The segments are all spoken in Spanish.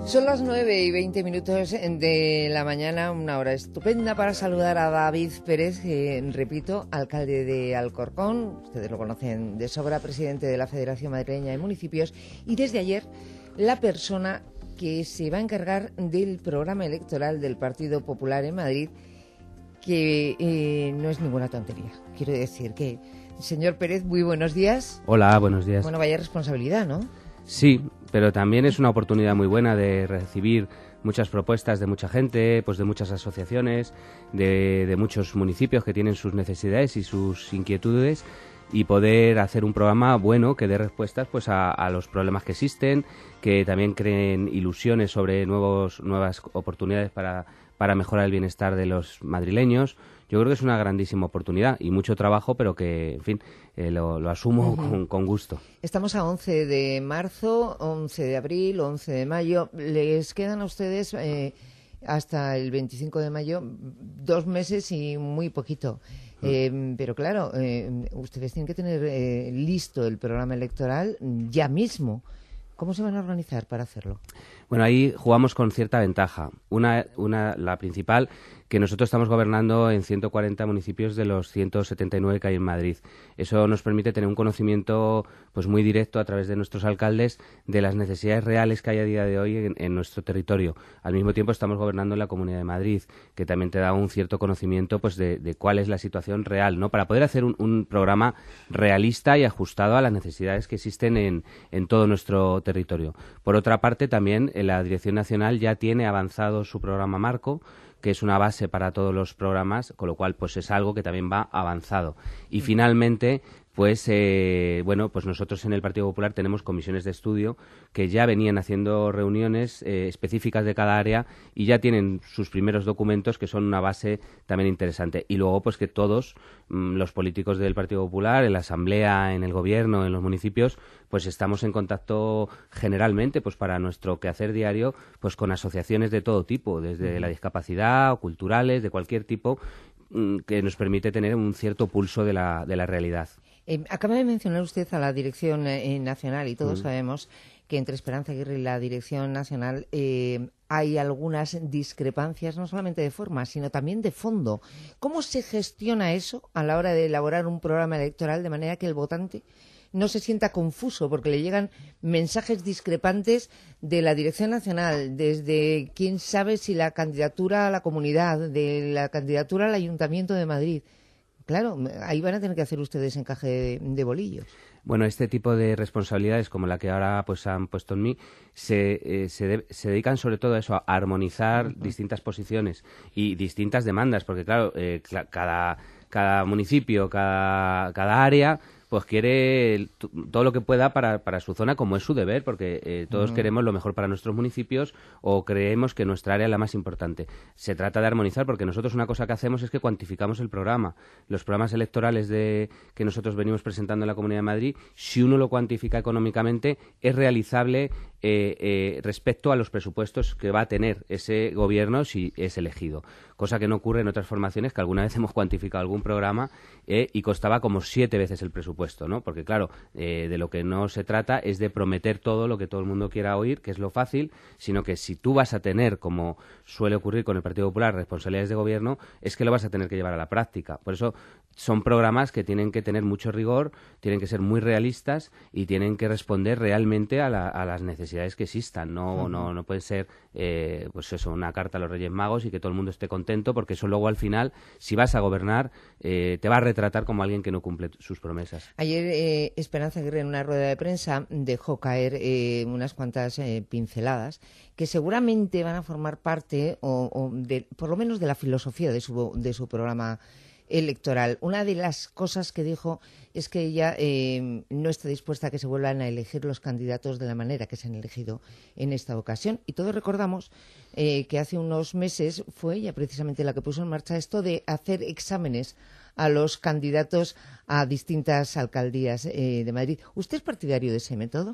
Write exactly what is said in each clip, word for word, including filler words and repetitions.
Son las nueve y veinte minutos de la mañana, una hora estupenda para saludar a David Pérez, eh, repito, alcalde de Alcorcón, ustedes lo conocen de sobra, presidente de la Federación Madrileña de Municipios, y desde ayer la persona que se va a encargar del programa electoral del Partido Popular en Madrid, que eh, no es ninguna tontería. Quiero decir que, señor Pérez, muy buenos días. Hola, buenos días. Bueno, vaya responsabilidad, ¿no? Sí, pero también es una oportunidad muy buena de recibir muchas propuestas de mucha gente, pues de muchas asociaciones, de, de muchos municipios que tienen sus necesidades y sus inquietudes, y poder hacer un programa bueno que dé respuestas pues a, a los problemas que existen, que también creen ilusiones sobre nuevos nuevas oportunidades para, para mejorar el bienestar de los madrileños. Yo creo que es una grandísima oportunidad y mucho trabajo, pero que, en fin, eh, lo, lo asumo uh-huh. con, con gusto. Estamos a once de marzo, once de abril, once de mayo. Les quedan a ustedes eh, hasta el veinticinco de mayo dos meses y muy poquito. Eh, pero claro, eh, ustedes tienen que tener eh, listo el programa electoral ya mismo. ¿Cómo se van a organizar para hacerlo? Bueno, ahí jugamos con cierta ventaja. Una, una, la principal, que nosotros estamos gobernando en ciento cuarenta municipios de los ciento setenta y nueve que hay en Madrid. Eso nos permite tener un conocimiento pues muy directo a través de nuestros alcaldes de las necesidades reales que hay a día de hoy en, en nuestro territorio. Al mismo tiempo estamos gobernando en la Comunidad de Madrid, que también te da un cierto conocimiento pues de, de cuál es la situación real, ¿no? Para poder hacer un, un programa realista y ajustado a las necesidades que existen en, en todo nuestro territorio. Por otra parte, también eh, la Dirección Nacional ya tiene avanzado su programa marco, que es una base para todos los programas, con lo cual pues es algo que también va avanzado. Y finalmente, pues eh, bueno, pues nosotros en el Partido Popular tenemos comisiones de estudio que ya venían haciendo reuniones eh, específicas de cada área y ya tienen sus primeros documentos que son una base también interesante. Y luego pues que todos mmm, los políticos del Partido Popular, en la Asamblea, en el Gobierno, en los municipios, pues estamos en contacto generalmente pues para nuestro quehacer diario pues con asociaciones de todo tipo, desde la discapacidad o culturales, de cualquier tipo, mmm, que nos permite tener un cierto pulso de la, de la realidad. Eh, acaba de mencionar usted a la Dirección eh, Nacional y todos mm. sabemos que entre Esperanza Aguirre y la Dirección Nacional eh, hay algunas discrepancias, no solamente de forma, sino también de fondo. ¿Cómo se gestiona eso a la hora de elaborar un programa electoral de manera que el votante no se sienta confuso porque le llegan mensajes discrepantes de la Dirección Nacional, desde quién sabe si la candidatura a la comunidad, de la candidatura al Ayuntamiento de Madrid? Claro, ahí van a tener que hacer ustedes encaje de, de bolillos. Bueno, este tipo de responsabilidades, como la que ahora pues han puesto en mí, se, eh, se, de, se dedican sobre todo a eso, a armonizar uh-huh. distintas posiciones y distintas demandas, porque claro, eh, cada, cada municipio, cada, cada área pues quiere todo lo que pueda para, para su zona, como es su deber, porque eh, todos uh-huh. queremos lo mejor para nuestros municipios o creemos que nuestra área es la más importante. Se trata de armonizar, porque nosotros una cosa que hacemos es que cuantificamos el programa. Los programas electorales de que nosotros venimos presentando en la Comunidad de Madrid, si uno lo cuantifica económicamente, es realizable eh, eh, respecto a los presupuestos que va a tener ese gobierno si es elegido. Cosa que no ocurre en otras formaciones, que alguna vez hemos cuantificado algún programa eh, y costaba como siete veces el presupuesto, ¿no? Porque claro, eh, de lo que no se trata es de prometer todo lo que todo el mundo quiera oír, que es lo fácil, sino que si tú vas a tener, como suele ocurrir con el Partido Popular, responsabilidades de gobierno, es que lo vas a tener que llevar a la práctica. Por eso son programas que tienen que tener mucho rigor, tienen que ser muy realistas y tienen que responder realmente a, la, a las necesidades que existan. No, uh-huh. no, no puede ser eh, pues eso, una carta a los Reyes Magos y que todo el mundo esté contento, porque eso luego al final, si vas a gobernar, eh, te va a retratar como alguien que no cumple sus promesas. Ayer eh, Esperanza Aguirre, en una rueda de prensa, dejó caer eh, unas cuantas eh, pinceladas que seguramente van a formar parte, o, o de, por lo menos, de la filosofía de su, de su programa electoral. Una de las cosas que dijo es que ella eh, no está dispuesta a que se vuelvan a elegir los candidatos de la manera que se han elegido en esta ocasión. Y todos recordamos eh, que hace unos meses fue ella precisamente la que puso en marcha esto de hacer exámenes a los candidatos a distintas alcaldías eh, de Madrid. ¿Usted es partidario de ese método?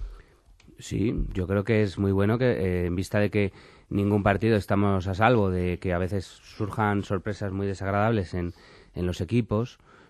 Sí, yo creo que es muy bueno que eh, en vista de que ningún partido estamos a salvo de que a veces surjan sorpresas muy desagradables en, en los equipos,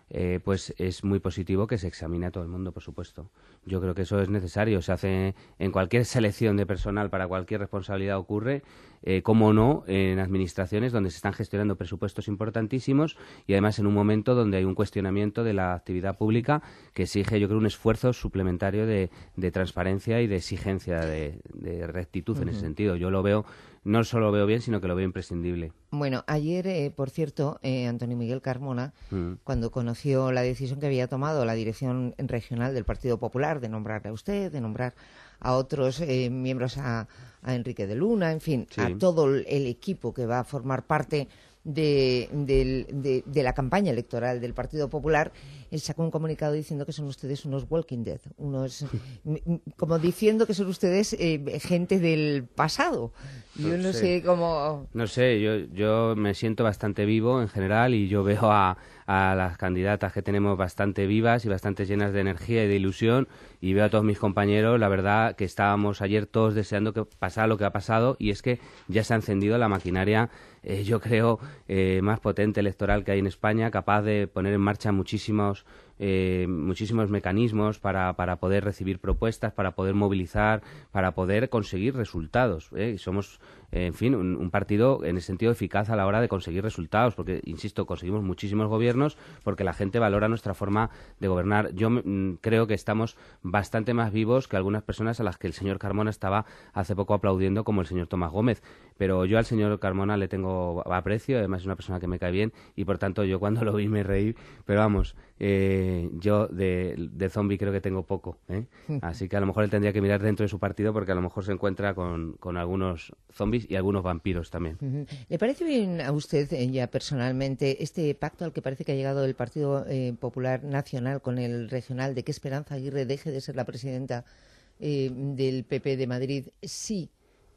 eh, pues es muy positivo que se examine a todo el mundo, por supuesto. Yo creo que eso es necesario. Se hace en cualquier selección de personal para cualquier responsabilidad ocurre, eh, como no, en administraciones donde se están gestionando presupuestos importantísimos y además en un momento donde hay un cuestionamiento de la actividad pública que exige, yo creo, un esfuerzo suplementario de, de transparencia y de exigencia de, de rectitud. Uh-huh. En ese sentido. Yo lo veo, no solo lo veo bien, sino que lo veo imprescindible. Bueno, ayer, eh, por cierto, eh, Antonio Miguel Carmona, mm. cuando conoció la decisión que había tomado la dirección regional del Partido Popular de nombrarle a usted, de nombrar a otros eh, miembros, a, a Enrique de Luna, en fin, sí. a todo el equipo que va a formar parte de, de, de, de la campaña electoral del Partido Popular, él sacó un comunicado diciendo que son ustedes unos Walking Dead, unos como diciendo que son ustedes eh, gente del pasado. Yo no, no sé. sé cómo... No sé, yo, yo me siento bastante vivo en general y yo veo a, a las candidatas que tenemos bastante vivas y bastante llenas de energía y de ilusión y veo a todos mis compañeros, la verdad que estábamos ayer todos deseando que pasara lo que ha pasado y es que ya se ha encendido la maquinaria, eh, yo creo, eh, más potente electoral que hay en España, capaz de poner en marcha muchísimos Eh, muchísimos mecanismos para, para poder recibir propuestas, para poder movilizar, para poder conseguir resultados. ¿eh? Y somos, eh, en fin, un, un partido en el sentido eficaz a la hora de conseguir resultados, porque, insisto, conseguimos muchísimos gobiernos porque la gente valora nuestra forma de gobernar. Yo mm, creo que estamos bastante más vivos que algunas personas a las que el señor Carmona estaba hace poco aplaudiendo, como el señor Tomás Gómez. Pero yo al señor Carmona le tengo aprecio, además es una persona que me cae bien y, por tanto, yo cuando lo vi me reí. Pero vamos... Eh, yo de, de zombie creo que tengo poco, ¿eh? Así que a lo mejor él tendría que mirar dentro de su partido porque a lo mejor se encuentra con, con algunos zombies y algunos vampiros también. Uh-huh. ¿Le parece bien a usted eh, ya personalmente este pacto al que parece que ha llegado el Partido eh, Popular Nacional con el regional de que Esperanza Aguirre deje de ser la presidenta eh, del P P de Madrid si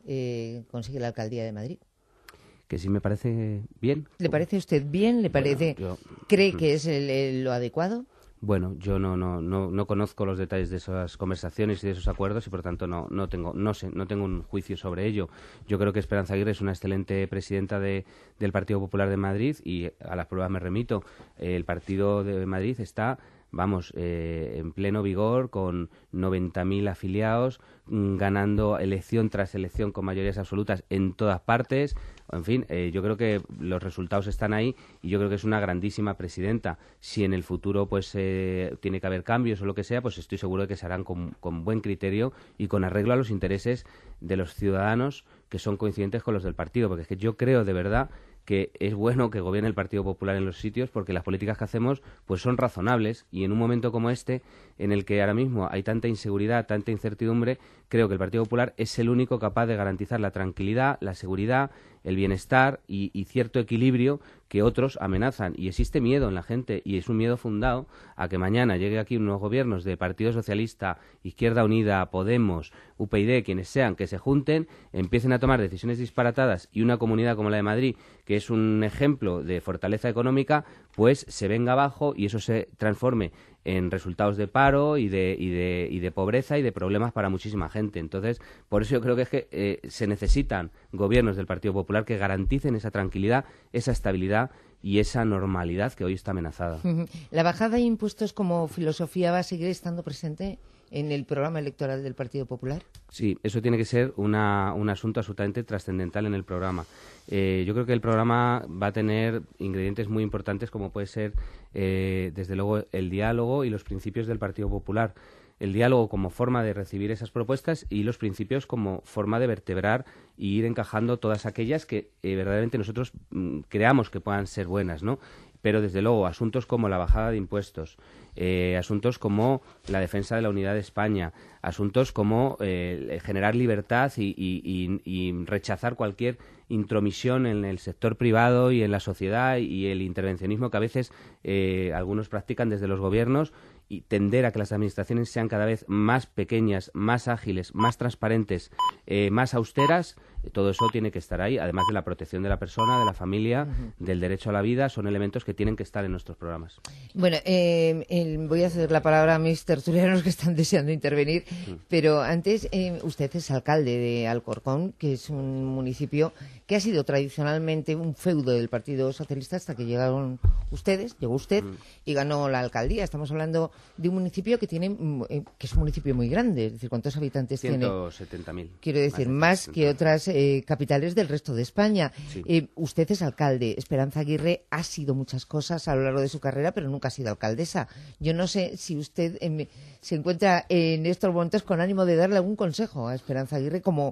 eh, consigue la alcaldía de Madrid? Que sí me parece bien. ¿Le parece a usted bien? ¿Le parece? Bueno, yo... ¿Cree que es el, el, lo adecuado? Bueno, yo no, no, no, no conozco los detalles de esas conversaciones y de esos acuerdos y por tanto no, no tengo, no sé, no tengo un juicio sobre ello. Yo creo que Esperanza Aguirre es una excelente presidenta de, del Partido Popular de Madrid y a las pruebas me remito. El Partido de Madrid está, vamos, eh, en pleno vigor con noventa mil afiliados, mmm, ganando elección tras elección con mayorías absolutas en todas partes. En fin, eh, yo creo que los resultados están ahí y yo creo que es una grandísima presidenta. Si en el futuro pues eh, tiene que haber cambios o lo que sea, pues estoy seguro de que se harán con, con buen criterio y con arreglo a los intereses de los ciudadanos que son coincidentes con los del partido. Porque es que yo creo de verdad que es bueno que gobierne el Partido Popular en los sitios porque las políticas que hacemos pues son razonables y en un momento como este, en el que ahora mismo hay tanta inseguridad, tanta incertidumbre, creo que el Partido Popular es el único capaz de garantizar la tranquilidad, la seguridad, el bienestar y, y cierto equilibrio que otros amenazan. Y existe miedo en la gente y es un miedo fundado a que mañana llegue aquí unos gobiernos de Partido Socialista, Izquierda Unida, Podemos, U P y D, quienes sean, que se junten, empiecen a tomar decisiones disparatadas y una comunidad como la de Madrid, que es un ejemplo de fortaleza económica, pues se venga abajo y eso se transforme en resultados de paro y de, y de, y de pobreza y de problemas para muchísima gente. Entonces, por eso yo creo que es que eh, se necesitan gobiernos del Partido Popular que garanticen esa tranquilidad, esa estabilidad y esa normalidad que hoy está amenazada. ¿La bajada de impuestos como filosofía va a seguir estando presente en el programa electoral del Partido Popular? Sí, eso tiene que ser una, un asunto absolutamente trascendental en el programa. Eh, yo creo que el programa va a tener ingredientes muy importantes como puede ser, eh, desde luego, el diálogo y los principios del Partido Popular. El diálogo como forma de recibir esas propuestas y los principios como forma de vertebrar y ir encajando todas aquellas que eh, verdaderamente nosotros mm, creamos que puedan ser buenas, ¿no? Pero, desde luego, asuntos como la bajada de impuestos, eh, asuntos como la defensa de la unidad de España, asuntos como eh, generar libertad y, y, y, y rechazar cualquier intromisión en el sector privado y en la sociedad y el intervencionismo que a veces eh, algunos practican desde los gobiernos y tender a que las administraciones sean cada vez más pequeñas, más ágiles, más transparentes, eh, más austeras. todo eso tiene que estar ahí, además de la protección de la persona, de la familia, uh-huh. del derecho a la vida, son elementos que tienen que estar en nuestros programas. Bueno, eh, el, voy a ceder la palabra a mis tertulianos que están deseando intervenir, uh-huh. pero antes eh, usted es alcalde de Alcorcón, que es un municipio que ha sido tradicionalmente un feudo del Partido Socialista hasta que llegaron ustedes, llegó usted uh-huh. y ganó la alcaldía. Estamos hablando de un municipio que tiene, eh, que es un municipio muy grande, es decir, ¿cuántos habitantes tiene? ciento setenta mil. Quiero decir, más, más que otras eh, capitales del resto de España. Sí. Eh, usted es alcalde. Esperanza Aguirre ha sido muchas cosas a lo largo de su carrera, pero nunca ha sido alcaldesa. Yo no sé si usted eh, se encuentra en estos momentos con ánimo de darle algún consejo a Esperanza Aguirre como,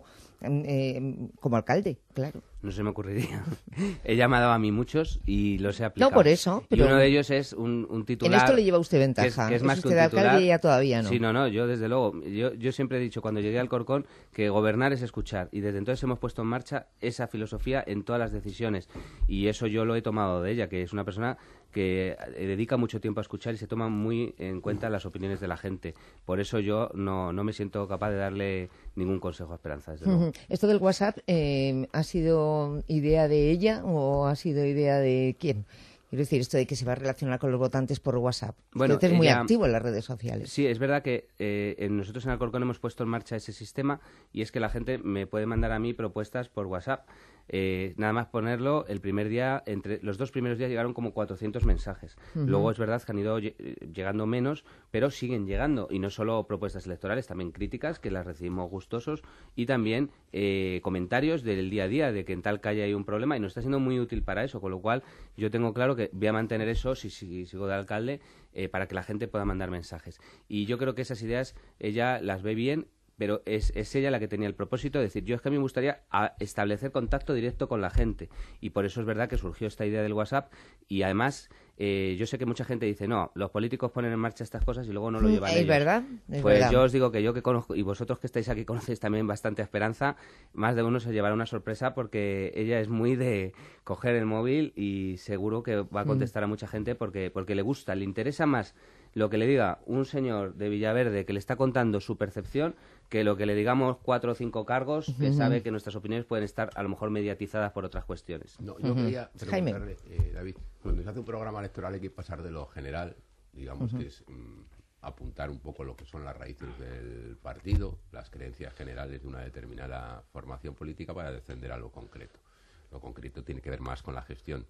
eh, como alcalde, claro. No se me ocurriría. Ella me ha dado a mí muchos y los he aplicado. No, por eso. Pero y uno de ellos es un, un titular... En esto le lleva usted ventaja. Que es, que es más es que usted un titular. Alcalde y ella todavía no. Sí, no, no, yo desde luego. Yo, yo siempre he dicho cuando llegué al Alcorcón que gobernar es escuchar. Y desde entonces hemos puesto en marcha esa filosofía en todas las decisiones. Y eso yo lo he tomado de ella, que es una persona que dedica mucho tiempo a escuchar y se toma muy en cuenta las opiniones de la gente. Por eso yo no, no me siento capaz de darle ningún consejo a Esperanza, desde luego. ¿Esto del WhatsApp eh, ha sido idea de ella o ha sido idea de quién? Quiero decir, esto de que se va a relacionar con los votantes por WhatsApp. Bueno, usted es ella, muy activo en las redes sociales. Sí, es verdad que eh, en nosotros en Alcorcón hemos puesto en marcha ese sistema y es que la gente me puede mandar a mí propuestas por WhatsApp. Eh, nada más ponerlo, el primer día, entre los dos primeros días llegaron como cuatrocientos mensajes. Uh-huh. Luego es verdad que han ido llegando menos, pero siguen llegando. Y no solo propuestas electorales, también críticas, que las recibimos gustosos, y también eh, comentarios del día a día, de que en tal calle hay un problema, y nos está siendo muy útil para eso, con lo cual yo tengo claro que voy a mantener eso, si, si sigo de alcalde, eh, para que la gente pueda mandar mensajes. Y yo creo que esas ideas ella las ve bien, pero es, es ella la que tenía el propósito de decir, yo es que a mí me gustaría a establecer contacto directo con la gente, y por eso es verdad que surgió esta idea del WhatsApp, y además eh, yo sé que mucha gente dice, no, los políticos ponen en marcha estas cosas y luego no lo llevan ¿Es ellos. verdad? Es pues verdad. Yo os digo que yo que conozco, y vosotros que estáis aquí conocéis también bastante a Esperanza, más de uno se llevará una sorpresa porque ella es muy de coger el móvil y seguro que va a contestar mm. a mucha gente porque, porque le gusta, le interesa más lo que le diga un señor de Villaverde que le está contando su percepción que lo que le digamos cuatro o cinco cargos que uh-huh. sabe que nuestras opiniones pueden estar a lo mejor mediatizadas por otras cuestiones. No, yo uh-huh. quería preguntarle, eh, David, cuando se hace un programa electoral hay que pasar de lo general, digamos uh-huh. que es um, apuntar un poco lo que son las raíces del partido, las creencias generales de una determinada formación política para descender a lo concreto. Lo concreto tiene que ver más con la gestión.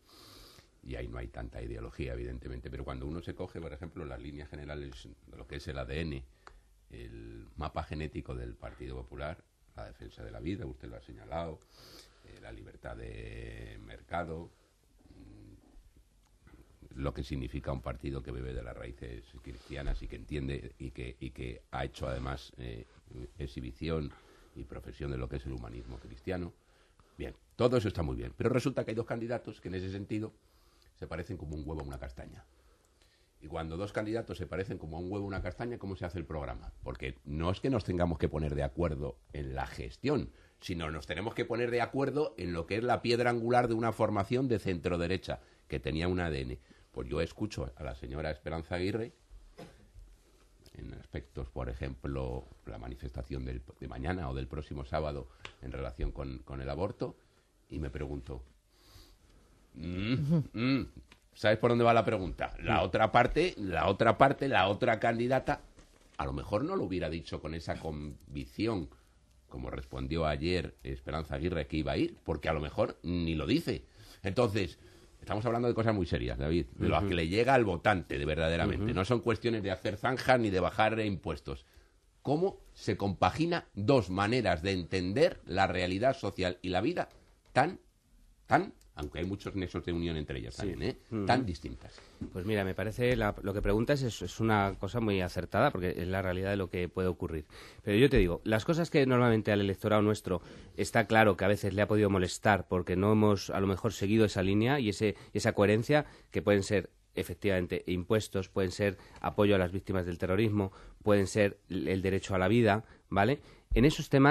Y ahí no hay tanta ideología, evidentemente, pero cuando uno se coge, por ejemplo, las líneas generales de lo que es el A D N, el mapa genético del Partido Popular, la defensa de la vida, usted lo ha señalado, eh, la libertad de mercado, mmm, lo que significa un partido que bebe de las raíces cristianas y que entiende y que, y que ha hecho además eh, exhibición y profesión de lo que es el humanismo cristiano. Bien, todo eso está muy bien, pero resulta que hay dos candidatos que en ese sentido se parecen como un huevo a una castaña. Y cuando dos candidatos se parecen como un huevo a una castaña, ¿cómo se hace el programa? Porque no es que nos tengamos que poner de acuerdo en la gestión, sino nos tenemos que poner de acuerdo en lo que es la piedra angular de una formación de centro-derecha, que tenía un A D N. Pues yo escucho a la señora Esperanza Aguirre, en aspectos, por ejemplo, la manifestación del, de mañana o del próximo sábado en relación con, con el aborto, y me pregunto... Mm, mm, ¿sabes por dónde va la pregunta? La otra parte, la otra parte, la otra candidata, a lo mejor no lo hubiera dicho con esa convicción, como respondió ayer Esperanza Aguirre que iba a ir, porque a lo mejor ni lo dice. Entonces, estamos hablando de cosas muy serias, David, de lo uh-huh. que le llega al votante, de verdaderamente. Uh-huh. No son cuestiones de hacer zanjas ni de bajar impuestos. ¿Cómo se compagina dos maneras de entender la realidad social y la vida tan, tan aunque hay muchos nexos de unión entre ellas sí. también, ¿eh? Uh-huh. tan distintas? Pues mira, me parece, la, lo que preguntas es, es una cosa muy acertada, porque es la realidad de lo que puede ocurrir. Pero yo te digo, las cosas que normalmente al electorado nuestro está claro que a veces le ha podido molestar porque no hemos a lo mejor seguido esa línea y ese, esa coherencia, que pueden ser efectivamente impuestos, pueden ser apoyo a las víctimas del terrorismo, pueden ser el derecho a la vida, ¿vale? En esos temas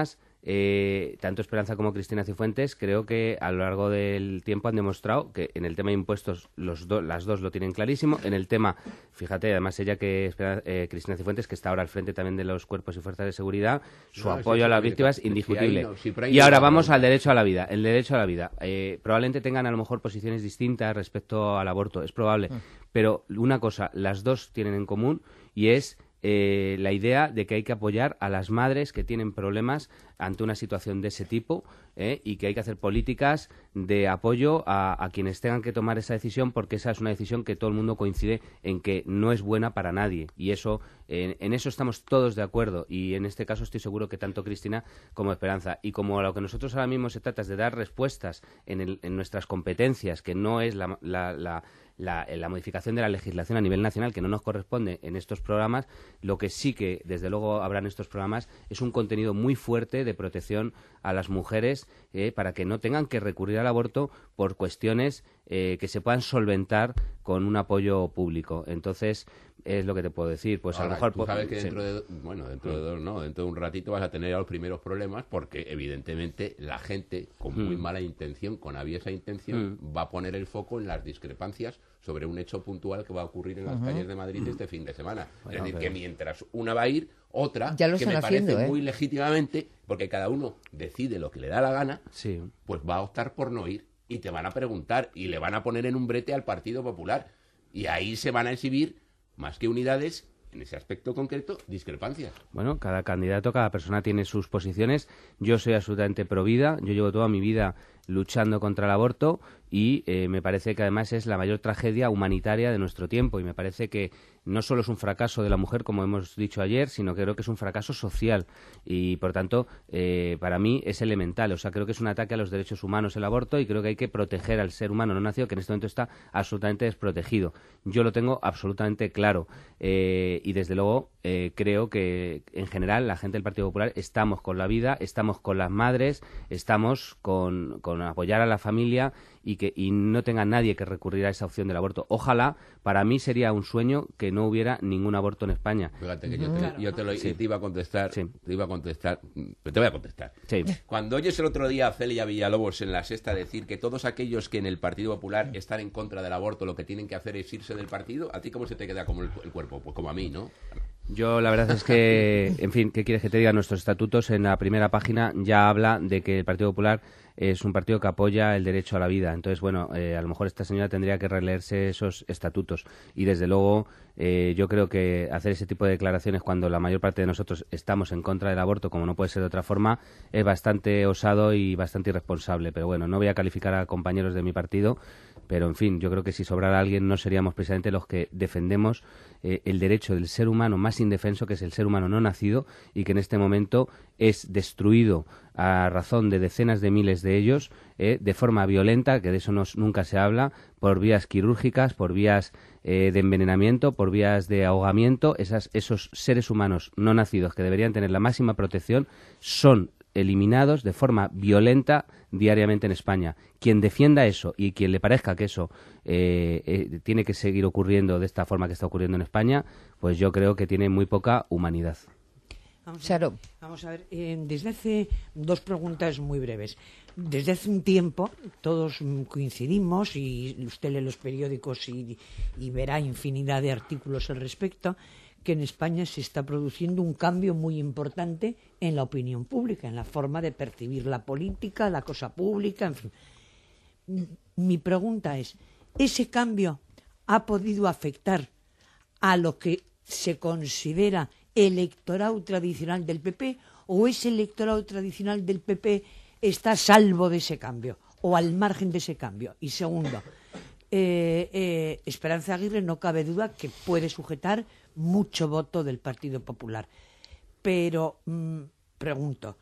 eh, tanto Esperanza como Cristina Cifuentes creo que a lo largo del tiempo han demostrado que en el tema de impuestos los do, las dos lo tienen clarísimo. En el tema, fíjate, además ella que eh, Cristina Cifuentes, que está ahora al frente también de los cuerpos y fuerzas de seguridad, su no, apoyo sí, a las víctimas es indiscutible. Si no, si y ahora vamos al derecho a la vida. El derecho a la vida. Eh, probablemente tengan a lo mejor posiciones distintas respecto al aborto, es probable. Mm. Pero una cosa, las dos tienen en común y es Eh, la idea de que hay que apoyar a las madres que tienen problemas ante una situación de ese tipo eh, y que hay que hacer políticas de apoyo a, a quienes tengan que tomar esa decisión, porque esa es una decisión que todo el mundo coincide en que no es buena para nadie y eso eh, en eso estamos todos de acuerdo y en este caso estoy seguro que tanto Cristina como Esperanza y como a lo que nosotros ahora mismo se trata es de dar respuestas en, el, en nuestras competencias, que no es la, la, la La, la modificación de la legislación a nivel nacional que no nos corresponde en estos programas, lo que sí que desde luego habrá en estos programas es un contenido muy fuerte de protección a las mujeres eh, para que no tengan que recurrir al aborto por cuestiones eh, que se puedan solventar con un apoyo público. Entonces, es lo que te puedo decir. Pues Ahora, a lo mejor... Tú sabes que dentro sí. de... Bueno, dentro de dos no, dentro de un ratito vas a tener ya los primeros problemas porque evidentemente la gente con mm. muy mala intención, con aviesa intención, mm. va a poner el foco en las discrepancias sobre un hecho puntual que va a ocurrir en las uh-huh. calles de Madrid uh-huh. este fin de semana. Bueno, es decir, pero... que mientras una va a ir, otra, ya lo que me haciendo, parece ¿eh? muy legítimamente, porque cada uno decide lo que le da la gana, sí. pues va a optar por no ir. Y te van a preguntar y le van a poner en un brete al Partido Popular. Y ahí se van a exhibir, más que unidades, en ese aspecto concreto, discrepancias. Bueno, cada candidato, cada persona tiene sus posiciones. Yo soy absolutamente pro vida. Yo llevo toda mi vida luchando contra el aborto y eh, me parece que además es la mayor tragedia humanitaria de nuestro tiempo y me parece que no solo es un fracaso de la mujer, como hemos dicho ayer, sino que creo que es un fracaso social y, por tanto, eh, para mí es elemental. O sea, creo que es un ataque a los derechos humanos el aborto y creo que hay que proteger al ser humano no nacido, que en este momento está absolutamente desprotegido. Yo lo tengo absolutamente claro eh, y, desde luego, eh, creo que, en general, la gente del Partido Popular estamos con la vida, estamos con las madres, estamos con, con apoyar a la familia y que y no tenga nadie que recurrir a esa opción del aborto. Ojalá, para mí sería un sueño que no hubiera ningún aborto en España. Fíjate que yo te, claro. yo te, lo, sí. te iba a contestar, sí. te iba a contestar, te voy a contestar. Sí. Cuando oyes el otro día a Celia Villalobos en La Sexta decir que todos aquellos que en el Partido Popular están en contra del aborto lo que tienen que hacer es irse del partido, ¿a ti cómo se te queda como el, el cuerpo? Pues como a mí, ¿no? Yo la verdad es que, en fin, ¿qué quieres que te diga? Nuestros estatutos en la primera página ya habla de que el Partido Popular es un partido que apoya el derecho a la vida. Entonces, bueno, eh, a lo mejor esta señora tendría que releerse esos estatutos. Y, desde luego, eh, yo creo que hacer ese tipo de declaraciones cuando la mayor parte de nosotros estamos en contra del aborto, como no puede ser de otra forma, es bastante osado y bastante irresponsable. Pero bueno, no voy a calificar a compañeros de mi partido, pero, en fin, yo creo que si sobrara alguien no seríamos precisamente los que defendemos eh, el derecho del ser humano más indefenso, que es el ser humano no nacido, y que en este momento es destruido a razón de decenas de miles de ellos, eh, de forma violenta, que de eso nos, nunca se habla, por vías quirúrgicas, por vías eh, de envenenamiento, por vías de ahogamiento. Esas, esos seres humanos no nacidos que deberían tener la máxima protección son eliminados de forma violenta diariamente en España. Quien defienda eso y quien le parezca que eso eh, eh, tiene que seguir ocurriendo de esta forma que está ocurriendo en España, pues yo creo que tiene muy poca humanidad. Vamos a, vamos a ver, eh, desde hace dos preguntas muy breves. Desde hace un tiempo todos coincidimos, y usted lee los periódicos y, y verá infinidad de artículos al respecto, que en España se está produciendo un cambio muy importante en la opinión pública, en la forma de percibir la política, la cosa pública, en fin. Mi pregunta es, ¿ese cambio ha podido afectar a lo que se considera electorado tradicional del P P, o ese electorado tradicional del P P está a salvo de ese cambio o al margen de ese cambio? Y segundo, eh, eh, Esperanza Aguirre no cabe duda que puede sujetar mucho voto del Partido Popular, pero mmm, pregunto,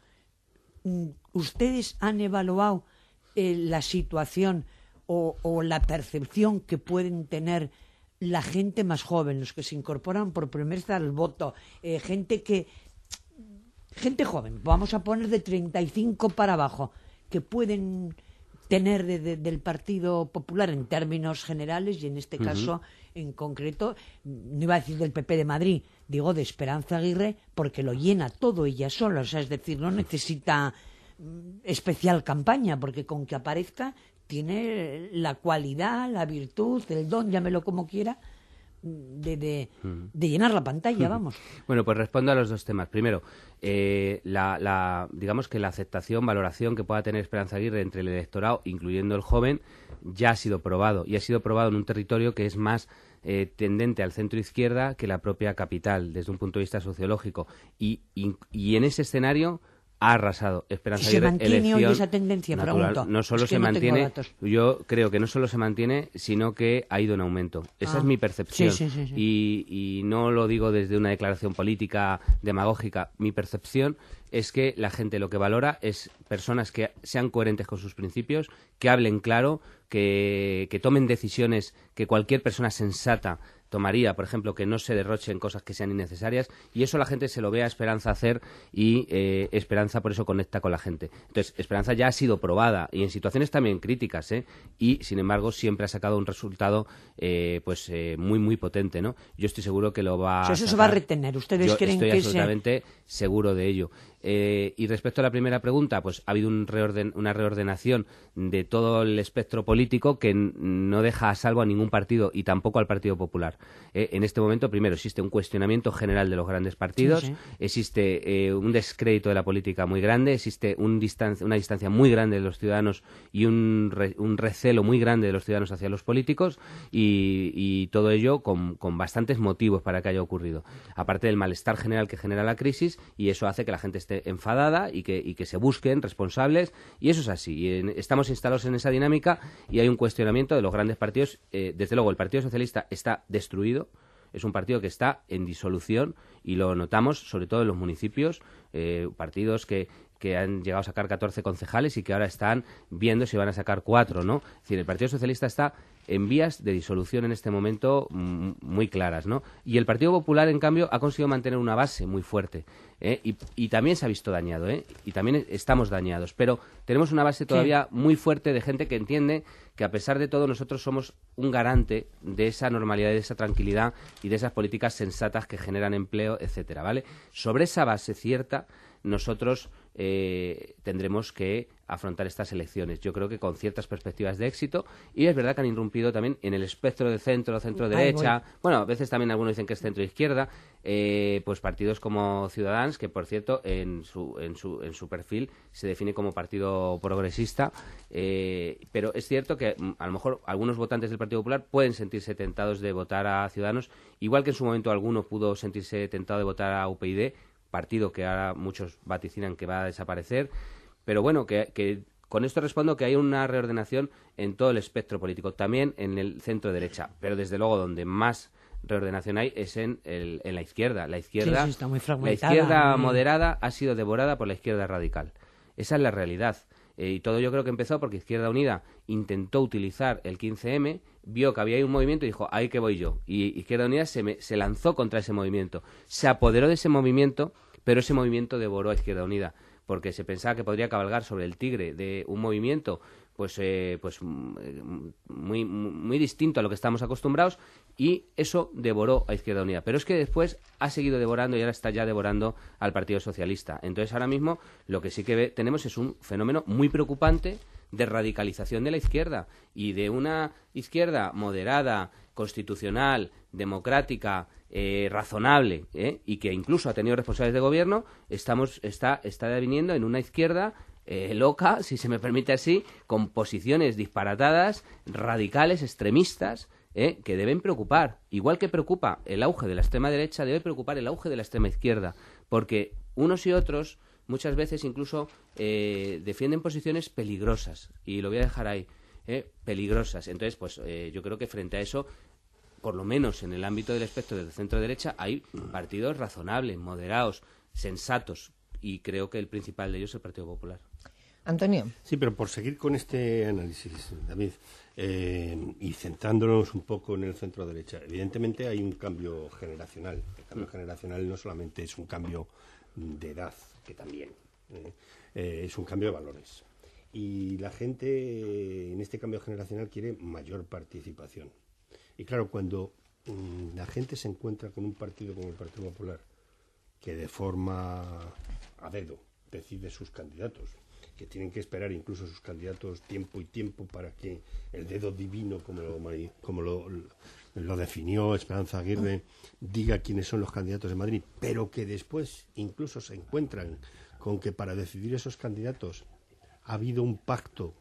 ¿ustedes han evaluado eh, la situación o, o la percepción que pueden tener la gente más joven, los que se incorporan por primera vez al voto, eh, gente que gente joven, vamos a poner de treinta y cinco para abajo, que pueden retener de, de, del Partido Popular en términos generales y en este uh-huh. caso en concreto, no iba a decir del P P de Madrid, digo de Esperanza Aguirre, porque lo llena todo ella sola, o sea, es decir, no necesita especial campaña, porque con que aparezca tiene la cualidad, la virtud, el don, llámelo como quiera, de, de, de llenar la pantalla, vamos. Bueno, pues respondo a los dos temas. Primero, eh, la, la, digamos que la aceptación, valoración que pueda tener Esperanza Aguirre entre el electorado, incluyendo el joven, ya ha sido probado, y ha sido probado en un territorio que es más eh, tendente al centro-izquierda que la propia capital, desde un punto de vista sociológico. Y, y, y en ese escenario ha arrasado Esperanza Aguirre. ¿Se mantiene hoy esa tendencia? Natural. Pregunto. No solo es que se no mantiene, yo creo que no solo se mantiene, sino que ha ido en aumento. Esa ah. es mi percepción. Sí, sí, sí, sí. Y, y no lo digo desde una declaración política demagógica. Mi percepción es que la gente lo que valora es personas que sean coherentes con sus principios, que hablen claro, que, que tomen decisiones que cualquier persona sensata tomaría, por ejemplo, que no se derrochen cosas que sean innecesarias, y eso la gente se lo ve a Esperanza hacer, y eh, Esperanza por eso conecta con la gente. Entonces, Esperanza ya ha sido probada, y en situaciones también críticas, ¿eh? Y, sin embargo, siempre ha sacado un resultado eh, pues eh, muy, muy potente, ¿no? Yo estoy seguro que lo va o sea, a eso sacar. se va a retener. ¿Ustedes Yo creen estoy que absolutamente se... seguro de ello. Eh, y respecto a la primera pregunta, pues ha habido un reorden, una reordenación de todo el espectro político que n- no deja a salvo a ningún partido, y tampoco al Partido Popular. Eh, en este momento, primero, existe un cuestionamiento general de los grandes partidos, sí, sí. existe eh, un descrédito de la política muy grande, existe un distan- una distancia muy grande de los ciudadanos y un, re- un recelo muy grande de los ciudadanos hacia los políticos, y, y todo ello con, con bastantes motivos para que haya ocurrido. Aparte del malestar general que genera la crisis, y eso hace que la gente esté enfadada y que, y que se busquen responsables, y eso es así. Y en, estamos instalados en esa dinámica, y hay un cuestionamiento de los grandes partidos. Eh, desde luego, el Partido Socialista está destruido. Es un partido que está en disolución, y lo notamos sobre todo en los municipios, eh, partidos que, que han llegado a sacar catorce concejales y que ahora están viendo si van a sacar cuatro, ¿no? Es decir, el Partido Socialista está en vías de disolución en este momento m- muy claras, ¿no? Y el Partido Popular, en cambio, ha conseguido mantener una base muy fuerte, ¿eh? y, y también se ha visto dañado, ¿eh? Y también estamos dañados, pero tenemos una base todavía sí. muy fuerte de gente que entiende que, a pesar de todo, nosotros somos un garante de esa normalidad, de esa tranquilidad y de esas políticas sensatas que generan empleo, etcétera, ¿vale? Sobre esa base cierta, nosotros eh, tendremos que afrontar estas elecciones, yo creo que con ciertas perspectivas de éxito, y es verdad que han irrumpido también en el espectro de centro, centro-derecha, bueno, a veces también algunos dicen que es centro-izquierda, eh, pues partidos como Ciudadanos, que por cierto en su, en su, en su perfil se define como partido progresista, eh, pero es cierto que a lo mejor algunos votantes del Partido Popular pueden sentirse tentados de votar a Ciudadanos, igual que en su momento alguno pudo sentirse tentado de votar a U P Y D, partido que ahora muchos vaticinan que va a desaparecer, pero bueno, que, que con esto respondo que hay una reordenación en todo el espectro político, también en el centro-derecha, pero desde luego donde más reordenación hay es en, el, en la izquierda. La izquierda, sí, sí, está muy la izquierda moderada ha sido devorada por la izquierda radical. Esa es la realidad. Eh, y todo yo creo que empezó porque Izquierda Unida intentó utilizar el quince eme, vio que había ahí un movimiento y dijo, ahí que voy yo. Y Izquierda Unida se, me, se lanzó contra ese movimiento. Se apoderó de ese movimiento, pero ese movimiento devoró a Izquierda Unida, porque se pensaba que podría cabalgar sobre el tigre de un movimiento pues eh, pues muy muy distinto a lo que estamos acostumbrados, y eso devoró a Izquierda Unida. Pero es que después ha seguido devorando y ahora está ya devorando al Partido Socialista. Entonces ahora mismo lo que sí que ve, tenemos es un fenómeno muy preocupante de radicalización de la izquierda, y de una izquierda moderada, constitucional, democrática, eh, razonable, ¿eh? y que incluso ha tenido responsables de gobierno, estamos está está deviniendo en una izquierda eh, loca, si se me permite así, con posiciones disparatadas, radicales, extremistas, ¿eh? que deben preocupar. Igual que preocupa el auge de la extrema derecha, debe preocupar el auge de la extrema izquierda, porque unos y otros muchas veces incluso eh, defienden posiciones peligrosas, y lo voy a dejar ahí, ¿eh? peligrosas. Entonces, pues eh, yo creo que frente a eso, por lo menos en el ámbito del espectro del centro-derecha, hay partidos razonables, moderados, sensatos, y creo que el principal de ellos es el Partido Popular. Antonio. Sí, pero por seguir con este análisis, David, eh, y centrándonos un poco en el centro-derecha, evidentemente hay un cambio generacional. El cambio generacional no solamente es un cambio de edad, que también, eh, eh, es un cambio de valores. y la gente en este cambio generacional quiere mayor participación. Y claro, cuando mmm, la gente se encuentra con un partido como el Partido Popular, que de forma a dedo decide sus candidatos, que tienen que esperar incluso sus candidatos tiempo y tiempo para que el dedo divino, como lo, como lo, lo definió Esperanza Aguirre, diga quiénes son los candidatos de Madrid, pero que después incluso se encuentran con que para decidir esos candidatos ha habido un pacto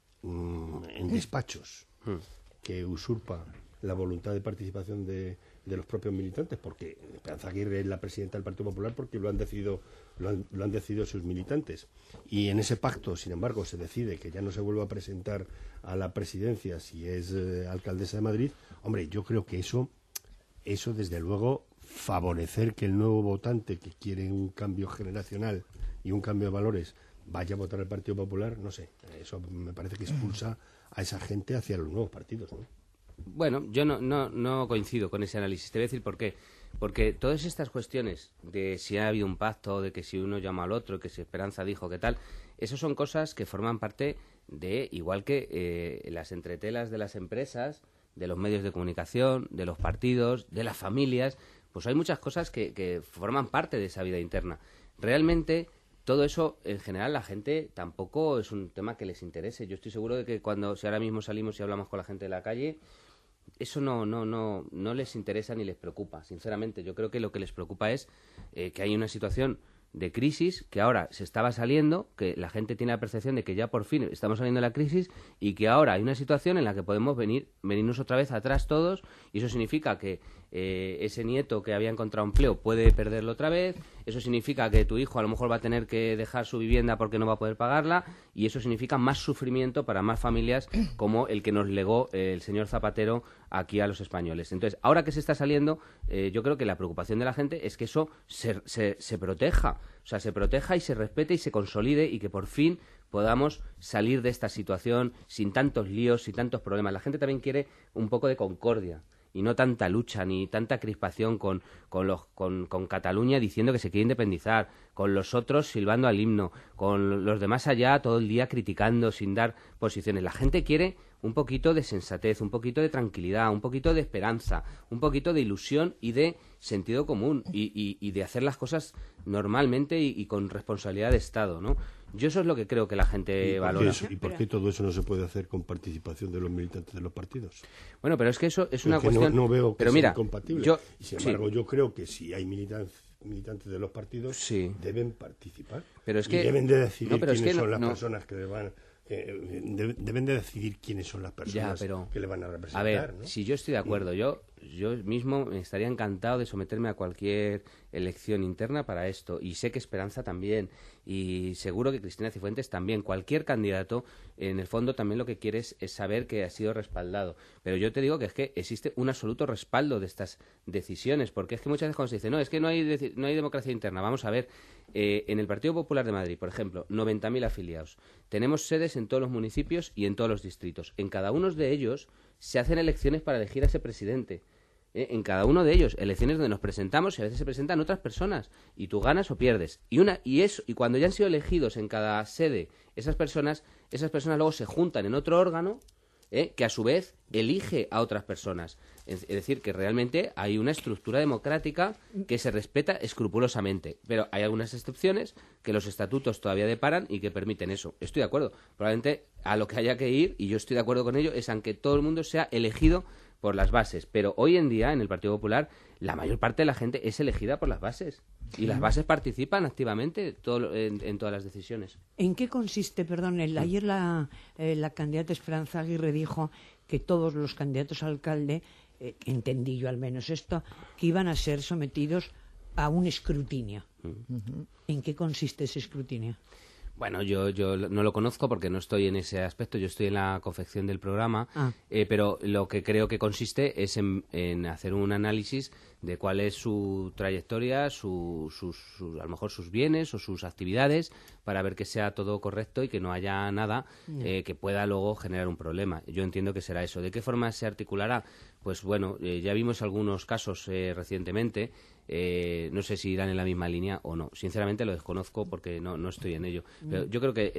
mmm, en despachos que usurpa la voluntad de participación de, de los propios militantes, porque Esperanza Aguirre es la presidenta del Partido Popular porque lo han decidido lo han, lo han decidido sus militantes. Y en ese pacto, sin embargo, se decide que ya no se vuelva a presentar a la presidencia si es eh, alcaldesa de Madrid. Hombre, yo creo que eso, eso desde luego, favorecer que el nuevo votante que quiere un cambio generacional y un cambio de valores vaya a votar al Partido Popular, no sé, eso me parece que expulsa a esa gente hacia los nuevos partidos, ¿no? Bueno, yo no, no, no coincido con ese análisis. Te voy a decir por qué. Porque todas estas cuestiones de si ha habido un pacto, de que si uno llama al otro, que si Esperanza dijo que tal, eso son cosas que forman parte de, igual que eh, las entretelas de las empresas, de los medios de comunicación, de los partidos, de las familias, pues hay muchas cosas que, que forman parte de esa vida interna. Realmente todo eso, en general, la gente tampoco es un tema que les interese. Yo estoy seguro de que cuando, si ahora mismo salimos y hablamos con la gente de la calle, eso no, no, no, no les interesa ni les preocupa, sinceramente. Yo creo que lo que les preocupa es eh, que hay una situación de crisis que ahora se estaba saliendo, que la gente tiene la percepción de que ya por fin estamos saliendo de la crisis y que ahora hay una situación en la que podemos venir venirnos otra vez atrás todos, y eso significa que eh, ese nieto que había encontrado empleo puede perderlo otra vez, eso significa que tu hijo a lo mejor va a tener que dejar su vivienda porque no va a poder pagarla, y eso significa más sufrimiento para más familias como el que nos legó eh, el señor Zapatero aquí a los españoles. Entonces, ahora que se está saliendo, eh, yo creo que la preocupación de la gente es que eso se, se, se proteja, o sea, se proteja y se respete y se consolide, y que por fin podamos salir de esta situación sin tantos líos, sin tantos problemas. La gente también quiere un poco de concordia y no tanta lucha ni tanta crispación con, con, los, con, con Cataluña diciendo que se quiere independizar, con los otros silbando al himno, con los demás allá todo el día criticando sin dar posiciones. La gente quiere un poquito de sensatez, un poquito de tranquilidad, un poquito de esperanza, un poquito de ilusión y de sentido común, y, y, y de hacer las cosas normalmente y, y con responsabilidad de Estado, ¿no? Yo eso es lo que creo que la gente ¿Y valora. Eso, ¿Y por qué todo eso no se puede hacer con participación de los militantes de los partidos? Bueno, pero es que eso es una es que cuestión... No, no veo que pero sea mira, incompatible. Yo, y sin embargo, sí. yo creo que si hay militantes, militantes de los partidos, sí. deben participar. Pero es y que, deben de decidir no, pero quiénes es que son no, las no. personas que le van... Eh, de, deben de decidir quiénes son las personas ya, pero, que le van a representar. A ver, ¿no? si yo estoy de acuerdo, yo, yo mismo me estaría encantado de someterme a cualquier elección interna para esto, y sé que Esperanza también, y seguro que Cristina Cifuentes también. Cualquier candidato, en el fondo, también lo que quiere es, es saber que ha sido respaldado. Pero yo te digo que es que existe un absoluto respaldo de estas decisiones, porque es que muchas veces cuando se dice, no, es que no hay, no hay democracia interna. Vamos a ver, eh, en el Partido Popular de Madrid, por ejemplo, noventa mil afiliados. Tenemos sedes en todos los municipios y en todos los distritos. En cada uno de ellos se hacen elecciones para elegir a ese presidente. ¿Eh? En cada uno de ellos, elecciones donde nos presentamos y a veces se presentan otras personas y tú ganas o pierdes. Y una y eso y cuando ya han sido elegidos en cada sede esas personas, esas personas luego se juntan en otro órgano, ¿eh? que a su vez elige a otras personas. Es decir, que realmente hay una estructura democrática que se respeta escrupulosamente. Pero hay algunas excepciones que los estatutos todavía deparan y que permiten eso. Estoy de acuerdo. Probablemente a lo que haya que ir, y yo estoy de acuerdo con ello, es a que todo el mundo sea elegido por las bases. Pero hoy en día, en el Partido Popular, la mayor parte de la gente es elegida por las bases. Y las bases participan activamente todo, en, en todas las decisiones. ¿En qué consiste, perdón, el, ayer la, eh, la candidata Esperanza Aguirre dijo que todos los candidatos a alcalde, eh, entendí yo al menos esto, que iban a ser sometidos a un escrutinio. Uh-huh. ¿En qué consiste ese escrutinio? Bueno, yo, yo no lo conozco porque no estoy en ese aspecto, yo estoy en la confección del programa, ah. eh, pero lo que creo que consiste es en, en hacer un análisis de cuál es su trayectoria, su, sus, sus, a lo mejor sus bienes o sus actividades, para ver que sea todo correcto y que no haya nada eh, que pueda luego generar un problema. Yo entiendo que será eso. ¿De qué forma se articulará? Pues bueno, eh, ya vimos algunos casos eh, recientemente. Eh, no sé si irán en la misma línea o no. Sinceramente lo desconozco porque no, no estoy en ello. Pero yo creo que es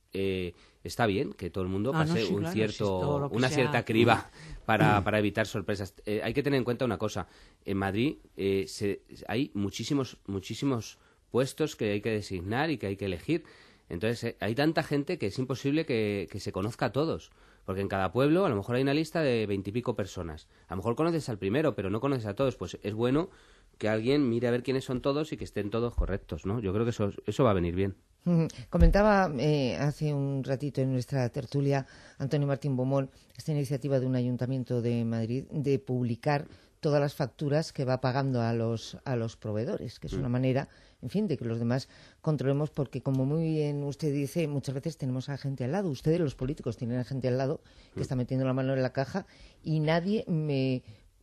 eh, está bien que todo el mundo Ah, no, pase sí, un claro, cierto, sí, todo lo que una sea- cierta criba para, para evitar sorpresas. Eh, hay que tener en cuenta una cosa. En Madrid eh, se, hay muchísimos, muchísimos puestos que hay que designar y que hay que elegir. Entonces, eh, hay tanta gente que es imposible que, que se conozca a todos. Porque en cada pueblo a lo mejor hay una lista de veintipico personas. A lo mejor conoces al primero, pero no conoces a todos. Pues es bueno que alguien mire a ver quiénes son todos y que estén todos correctos, ¿no? Yo creo que eso, eso va a venir bien. Comentaba eh, hace un ratito en nuestra tertulia Antonio Martín Bomón esta iniciativa de un ayuntamiento de Madrid de publicar todas las facturas que va pagando a los a los proveedores, que es una manera, en fin, de que los demás controlemos, porque como muy bien usted dice, muchas veces tenemos a gente al lado. Ustedes, los políticos, tienen a gente al lado que está metiendo la mano en la caja y nadie me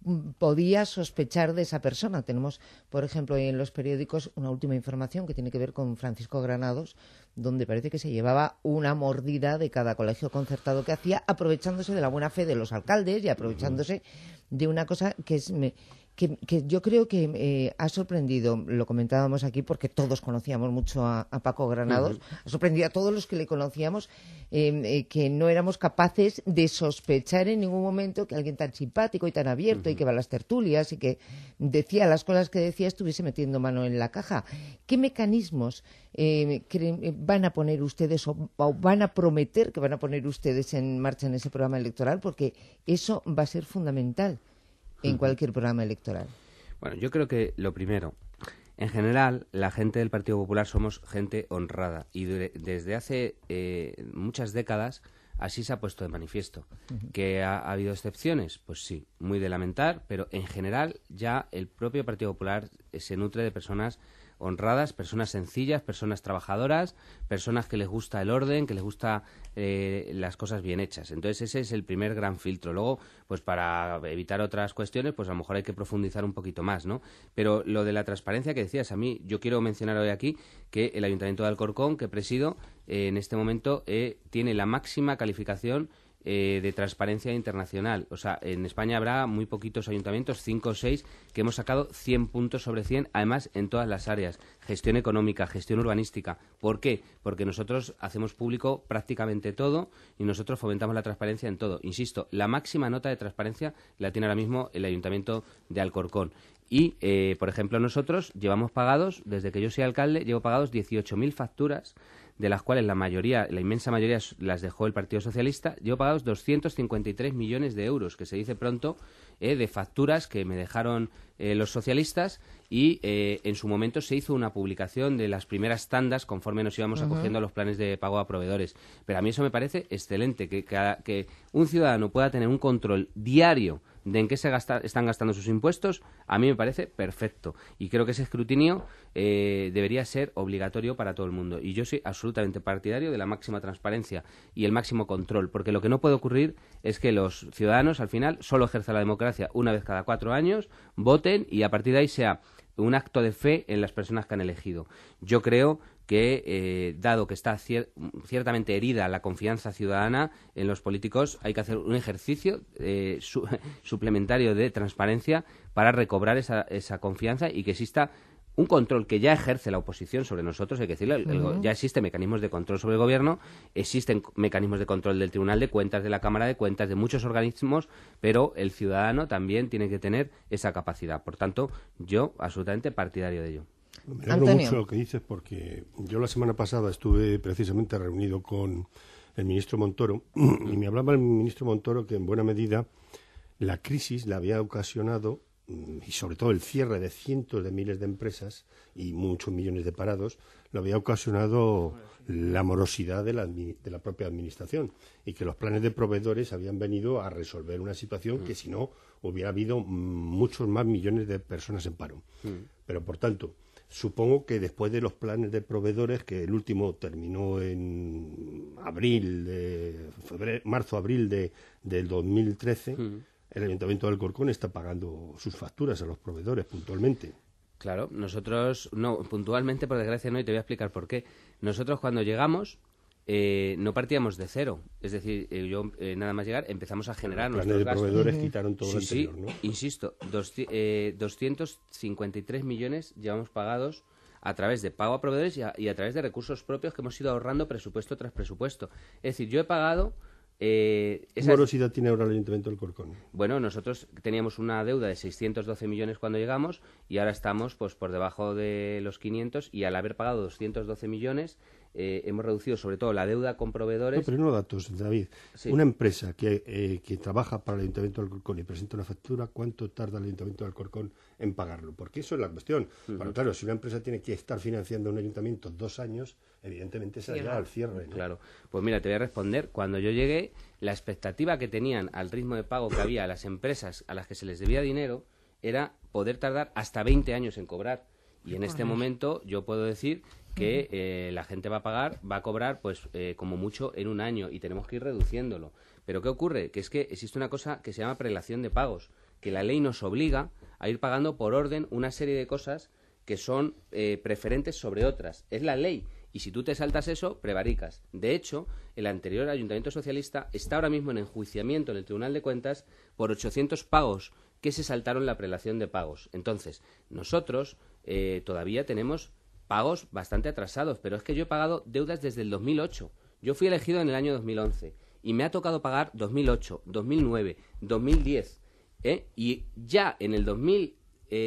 podía sospechar de esa persona. Tenemos, por ejemplo, en los periódicos una última información que tiene que ver con Francisco Granados, donde parece que se llevaba una mordida de cada colegio concertado que hacía, aprovechándose de la buena fe de los alcaldes y aprovechándose de una cosa que es... Me, Que, que yo creo que eh, ha sorprendido, lo comentábamos aquí porque todos conocíamos mucho a, a Paco Granados, uh-huh. ha sorprendido a todos los que le conocíamos eh, eh, que no éramos capaces de sospechar en ningún momento que alguien tan simpático y tan abierto uh-huh. y que va a las tertulias y que decía las cosas que decía estuviese metiendo mano en la caja. ¿Qué mecanismos eh, creen, van a poner ustedes o, o van a prometer que van a poner ustedes en marcha en ese programa electoral? Porque eso va a ser fundamental en cualquier programa electoral. Bueno, yo creo que lo primero, en general, la gente del Partido Popular somos gente honrada y de, desde hace eh, muchas décadas así se ha puesto de manifiesto. Uh-huh. ¿Que ha, ha habido excepciones? Pues sí, muy de lamentar, pero en general ya el propio Partido Popular se nutre de personas honradas, personas sencillas, personas trabajadoras, personas que les gusta el orden, que les gusta eh, las cosas bien hechas. Entonces ese es el primer gran filtro. Luego, pues para evitar otras cuestiones, pues a lo mejor hay que profundizar un poquito más, ¿no? Pero lo de la transparencia que decías, a mí, yo quiero mencionar hoy aquí que el Ayuntamiento de Alcorcón, que presido, eh, en este momento eh, tiene la máxima calificación Eh, de transparencia internacional. O sea, en España habrá muy poquitos ayuntamientos, cinco o seis, que hemos sacado cien puntos sobre cien, además en todas las áreas. Gestión económica, gestión urbanística. ¿Por qué? Porque nosotros hacemos público prácticamente todo y nosotros fomentamos la transparencia en todo. Insisto, la máxima nota de transparencia la tiene ahora mismo el Ayuntamiento de Alcorcón. Y, eh, por ejemplo, nosotros llevamos pagados, desde que yo soy alcalde, llevo pagados dieciocho mil facturas, de las cuales la mayoría, la inmensa mayoría las dejó el Partido Socialista. Llevo pagados doscientos cincuenta y tres millones de euros, que se dice pronto, eh, de facturas que me dejaron eh, los socialistas y eh, en su momento se hizo una publicación de las primeras tandas conforme nos íbamos uh-huh. acogiendo a los planes de pago a proveedores. Pero a mí eso me parece excelente, que, que, que un ciudadano pueda tener un control diario de en qué se gasta, están gastando sus impuestos, a mí me parece perfecto. Y creo que ese escrutinio eh, debería ser obligatorio para todo el mundo. Y yo soy absolutamente partidario de la máxima transparencia y el máximo control, porque lo que no puede ocurrir es que los ciudadanos, al final, solo ejerzan la democracia una vez cada cuatro años, voten y a partir de ahí sea un acto de fe en las personas que han elegido. Yo creo que, eh, dado que está cier- ciertamente herida la confianza ciudadana en los políticos, hay que hacer un ejercicio eh, su- suplementario de transparencia para recobrar esa, esa confianza y que exista un control que ya ejerce la oposición sobre nosotros, hay que decirlo, el, el, ya existen mecanismos de control sobre el gobierno, existen mecanismos de control del Tribunal de Cuentas, de la Cámara de Cuentas, de muchos organismos, pero el ciudadano también tiene que tener esa capacidad. Por tanto, yo absolutamente partidario de ello. Me alegro Antonio. mucho lo que dices porque yo la semana pasada estuve precisamente reunido con el ministro Montoro y me hablaba el ministro Montoro que en buena medida la crisis la había ocasionado, y sobre todo el cierre de cientos de miles de empresas y muchos millones de parados, lo había ocasionado la morosidad de la, de la propia administración y que los planes de proveedores habían venido a resolver una situación que si no hubiera habido muchos más millones de personas en paro. Pero por tanto, supongo que después de los planes de proveedores, que el último terminó en abril, de febrero, marzo-abril de, del dos mil trece, mm. el Ayuntamiento de Alcorcón está pagando sus facturas a los proveedores puntualmente. Claro, nosotros, no, puntualmente por desgracia no, y te voy a explicar por qué. Nosotros cuando llegamos eh, no partíamos de cero, es decir, eh, yo eh, nada más llegar empezamos a generar los nuestros planes de gastos. proveedores uh-huh. quitaron todo sí, lo anterior, sí, ¿no? Insisto, dos, eh, doscientos cincuenta y tres millones llevamos pagados a través de pago a proveedores y a, y a través de recursos propios que hemos ido ahorrando presupuesto tras presupuesto. Es decir, yo he pagado... Eh, ¿Qué morosidad tiene ahora el Ayuntamiento del Alcorcón? Bueno, nosotros teníamos una deuda de seiscientos doce millones cuando llegamos y ahora estamos pues por debajo de los quinientos, y al haber pagado doscientos doce millones eh, hemos reducido sobre todo la deuda con proveedores. No, pero no datos, David. Sí. Una empresa que, eh, que trabaja para el Ayuntamiento del Alcorcón y presenta una factura, ¿cuánto tarda el Ayuntamiento del Alcorcón en pagarlo? Porque eso es la cuestión. Uh-huh. Bueno, claro, si una empresa tiene que estar financiando a un ayuntamiento dos años, evidentemente se hará al cierre, ¿no? Claro. Pues mira, te voy a responder. Cuando yo llegué, la expectativa que tenían al ritmo de pago que había a las empresas a las que se les debía dinero era poder tardar hasta veinte años en cobrar. Y en este momento yo puedo decir que eh, la gente va a pagar, va a cobrar pues eh, como mucho en un año, y tenemos que ir reduciéndolo. Pero ¿qué ocurre? Que es que existe una cosa que se llama prelación de pagos, que la ley nos obliga a ir pagando por orden una serie de cosas que son eh, preferentes sobre otras. Es la ley. Y si tú te saltas eso, prevaricas. De hecho, el anterior Ayuntamiento Socialista está ahora mismo en enjuiciamiento en el Tribunal de Cuentas por ochocientos pagos que se saltaron la prelación de pagos. Entonces, nosotros eh, todavía tenemos pagos bastante atrasados, pero es que yo he pagado deudas desde el dos mil ocho. Yo fui elegido en el año dos mil once y me ha tocado pagar dos mil ocho, dos mil nueve, dos mil diez. ¿eh? Y ya en el dos mil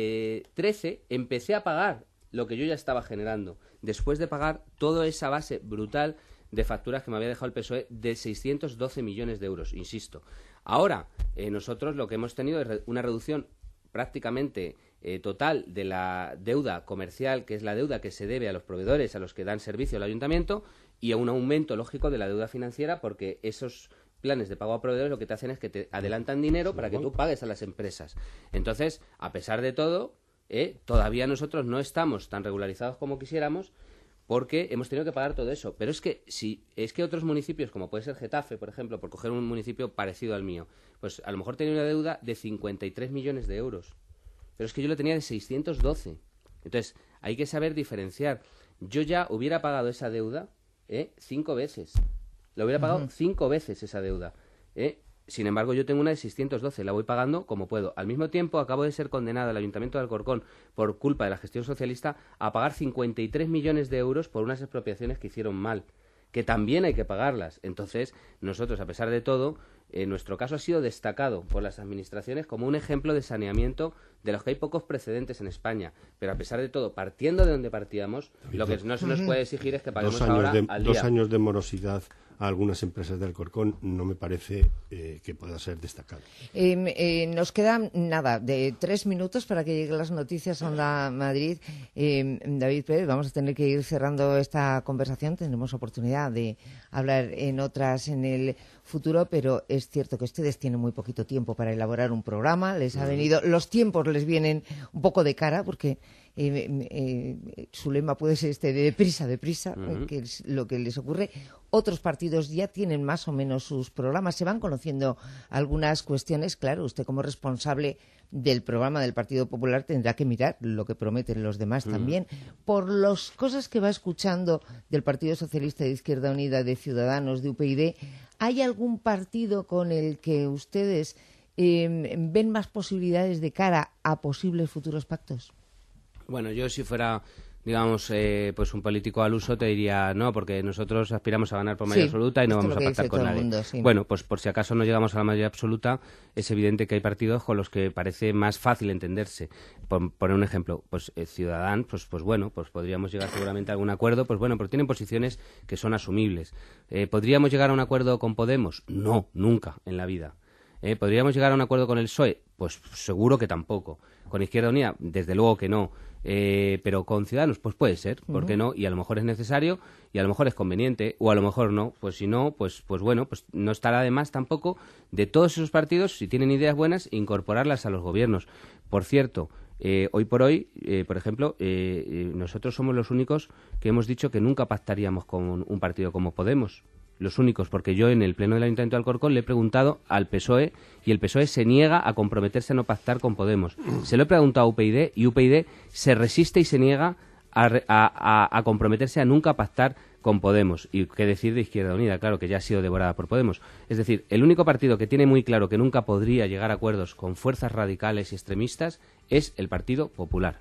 trece empecé a pagar lo que yo ya estaba generando, después de pagar toda esa base brutal de facturas que me había dejado el P S O E de seiscientos doce millones de euros, insisto. Ahora, eh, nosotros lo que hemos tenido es una reducción prácticamente eh, total de la deuda comercial, que es la deuda que se debe a los proveedores, a los que dan servicio al ayuntamiento, y a un aumento lógico de la deuda financiera, porque esos planes de pago a proveedores lo que te hacen es que te adelantan dinero para que tú pagues a las empresas. Entonces, a pesar de todo, eh, todavía nosotros no estamos tan regularizados como quisiéramos, porque hemos tenido que pagar todo eso. Pero es que si es que otros municipios, como puede ser Getafe, por ejemplo, por coger un municipio parecido al mío, pues a lo mejor tenía una deuda de cincuenta y tres millones de euros. Pero es que yo lo tenía de seiscientos doce. Entonces, hay que saber diferenciar. Yo ya hubiera pagado esa deuda ¿eh? cinco veces. Lo hubiera pagado uh-huh. cinco veces esa deuda. ¿eh? Sin embargo, yo tengo una de seiscientos doce, la voy pagando como puedo. Al mismo tiempo, acabo de ser condenado al Ayuntamiento de Alcorcón, por culpa de la gestión socialista, a pagar cincuenta y tres millones de euros por unas expropiaciones que hicieron mal, que también hay que pagarlas. Entonces, nosotros, a pesar de todo, en nuestro caso ha sido destacado por las administraciones como un ejemplo de saneamiento de los que hay pocos precedentes en España. Pero a pesar de todo, partiendo de donde partíamos, lo que no se nos puede exigir es que paguemos dos años ahora de, al día. Dos años de morosidad a algunas empresas de Alcorcón no me parece eh, que pueda ser destacado. Eh, eh, nos quedan, nada, de tres minutos para que lleguen las noticias a Onda Madrid. Eh, David Pérez, vamos a tener que ir cerrando esta conversación. Tendremos oportunidad de hablar en otras en el futuro, pero es cierto que ustedes tienen muy poquito tiempo para elaborar un programa. Les ha venido, los tiempos les vienen un poco de cara, porque eh, eh, su lema puede ser este de deprisa, deprisa, uh-huh. que es lo que les ocurre. Otros partidos ya tienen más o menos sus programas, se van conociendo algunas cuestiones. Claro, usted como responsable del programa del Partido Popular tendrá que mirar lo que prometen los demás uh-huh. también. Por las cosas que va escuchando del Partido Socialista, de Izquierda Unida, de Ciudadanos, de U P yD, ¿hay algún partido con el que ustedes eh, ven más posibilidades de cara a posibles futuros pactos? Bueno, yo si fuera, digamos, eh, pues un político al uso te diría no, porque nosotros aspiramos a ganar por mayoría sí, absoluta y no vamos a pactar con nadie. Mundo, sí. Bueno, pues por si acaso no llegamos a la mayoría absoluta, es evidente que hay partidos con los que parece más fácil entenderse. Por poner un ejemplo, pues eh, Ciudadanos, pues, pues bueno, pues podríamos llegar seguramente a algún acuerdo, pues bueno, pero tienen posiciones que son asumibles. Eh, ¿Podríamos llegar a un acuerdo con Podemos? No, nunca en la vida. Eh, ¿Podríamos llegar a un acuerdo con el P S O E? Pues seguro que tampoco. ¿Con Izquierda Unida? Desde luego que no. Eh, pero con Ciudadanos, pues puede ser, ¿por qué no? Y a lo mejor es necesario y a lo mejor es conveniente, o a lo mejor no. Pues si no, pues pues bueno, pues no estará de más tampoco de todos esos partidos, si tienen ideas buenas, incorporarlas a los gobiernos. Por cierto, eh, hoy por hoy, eh, por ejemplo, eh, eh, nosotros somos los únicos que hemos dicho que nunca pactaríamos con un partido como Podemos. Los únicos, porque yo en el pleno del Ayuntamiento de Alcorcón le he preguntado al P S O E y el P S O E se niega a comprometerse a no pactar con Podemos. Se lo he preguntado a U P yD y U P yD se resiste y se niega a, a, a, a comprometerse a nunca pactar con Podemos. Y qué decir de Izquierda Unida, claro, que ya ha sido devorada por Podemos. Es decir, el único partido que tiene muy claro que nunca podría llegar a acuerdos con fuerzas radicales y extremistas es el Partido Popular.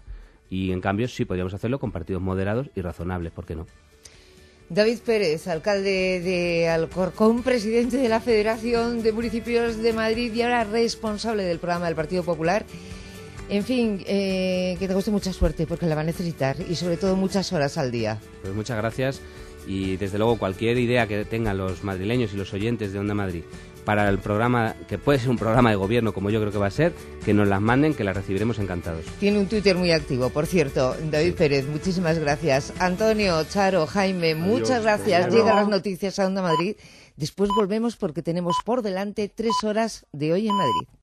Y en cambio sí podríamos hacerlo con partidos moderados y razonables, ¿por qué no? David Pérez, alcalde de Alcorcón, presidente de la Federación de Municipios de Madrid y ahora responsable del programa del Partido Popular. En fin, eh, que te guste mucha suerte porque la va a necesitar y sobre todo muchas horas al día. Pues muchas gracias y desde luego cualquier idea que tengan los madrileños y los oyentes de Onda Madrid para el programa, que puede ser un programa de gobierno como yo creo que va a ser, que nos las manden, que las recibiremos encantados. Tiene un Twitter muy activo, por cierto. David sí. Pérez, muchísimas gracias. Antonio, Charo, Jaime, Adiós. Muchas gracias. Llegan las noticias a Onda Madrid. Después volvemos porque tenemos por delante tres horas de Hoy en Madrid.